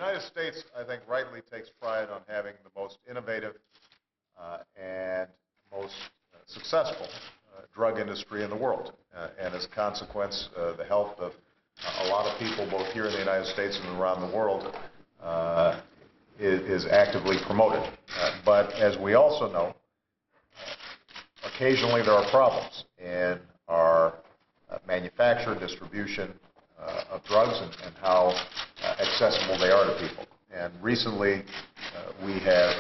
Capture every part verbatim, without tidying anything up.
United States, I think, rightly takes pride on having the most innovative uh, and most uh, successful uh, drug industry in the world. Uh, and as a consequence, uh, the health of uh, a lot of people, both here in the United States and around the world, uh, is, is actively promoted. Uh, but as we also know, uh, occasionally there are problems in our uh, manufacture, distribution uh, of drugs, and, and how uh, accessible they are to people. And recently, uh, we have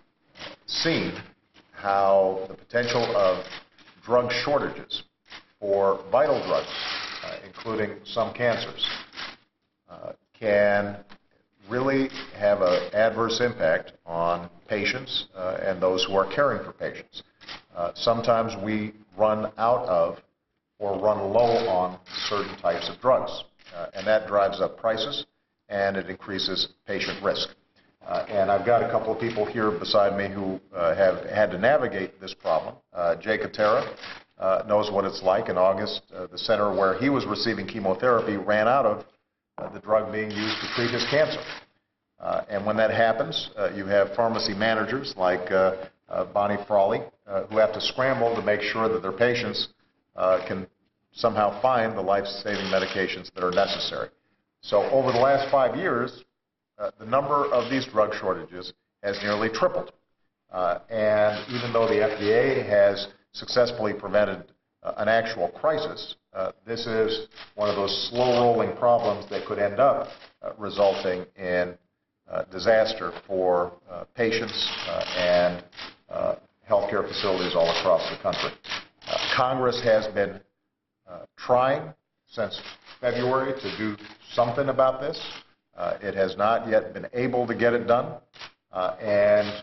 seen how the potential of drug shortages for vital drugs, uh, including some cancers, uh, can really have an adverse impact on patients uh, and those who are caring for patients. Uh, sometimes we run out of or run low on certain types of drugs, uh, and that drives up prices and it increases patient risk. Uh, and I've got a couple of people here beside me who uh, have had to navigate this problem. Uh, Jay Katera uh, knows what it's like. In August, uh, the center where he was receiving chemotherapy ran out of uh, the drug being used to treat his cancer. Uh, and when that happens, uh, you have pharmacy managers like uh, uh, Bonnie Frawley uh, who have to scramble to make sure that their patients uh, can somehow find the life-saving medications that are necessary. So over the last five years, uh, the number of these drug shortages has nearly tripled. Uh, and even though the F D A has successfully prevented uh, an actual crisis, uh, this is one of those slow-rolling problems that could end up uh, resulting in uh, disaster for uh, patients uh, and uh, healthcare facilities all across the country. Uh, Congress has been uh, trying since February to do something about this. Uh, it has not yet been able to get it done, uh, and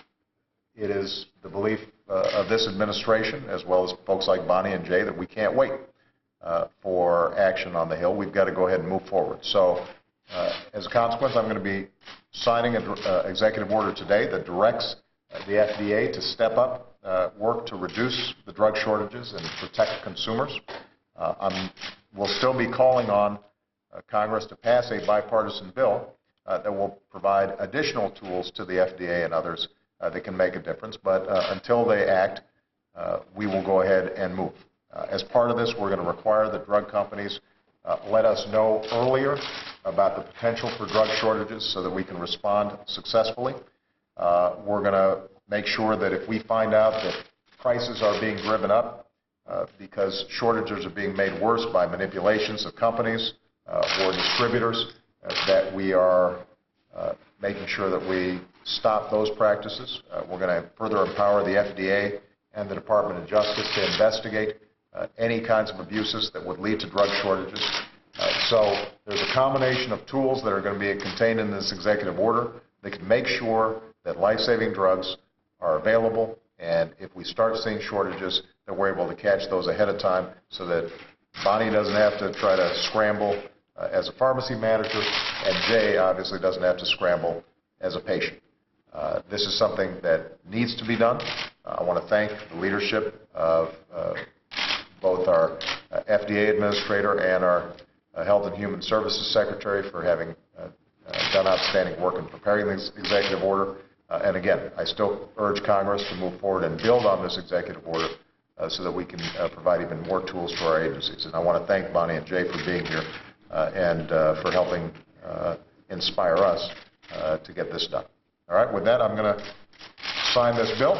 it is the belief uh, of this administration, as well as folks like Bonnie and Jay, that we can't wait uh, for action on the Hill. We've got to go ahead and move forward. So, uh, as a consequence, I'm going to be signing an uh, executive order today that directs uh, the F D A to step up, uh, work to reduce the drug shortages and protect consumers. Uh, I'm, we'll still be calling on uh, Congress to pass a bipartisan bill uh, that will provide additional tools to the F D A and others uh, that can make a difference. But uh, until they act, uh, we will go ahead and move. Uh, as part of this, we're going to require that drug companies uh, let us know earlier about the potential for drug shortages so that we can respond successfully. Uh, we're going to make sure that if we find out that prices are being driven up, Uh, because shortages are being made worse by manipulations of companies uh, or distributors, uh, that we are uh, making sure that we stop those practices. Uh, we're going to further empower the F D A and the Department of Justice to investigate uh, any kinds of abuses that would lead to drug shortages. Uh, so there's a combination of tools that are going to be contained in this executive order that can make sure that life-saving drugs are available, and if we start seeing shortages, that we're able to catch those ahead of time so that Bonnie doesn't have to try to scramble uh, as a pharmacy manager, and Jay obviously doesn't have to scramble as a patient. Uh, this is something that needs to be done. Uh, I want to thank the leadership of uh, both our uh, F D A administrator and our uh, Health and Human Services Secretary for having uh, uh, done outstanding work in preparing this executive order. Uh, and again, I still urge Congress to move forward and build on this executive order Uh, so that we can uh, provide even more tools to our agencies. And I want to thank Bonnie and Jay for being here uh, and uh, for helping uh, inspire us uh, to get this done. All right, with that, I'm going to sign this bill,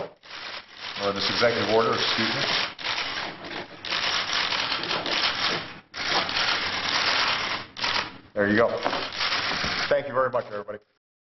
or this executive order, excuse me. There you go. Thank you very much, everybody.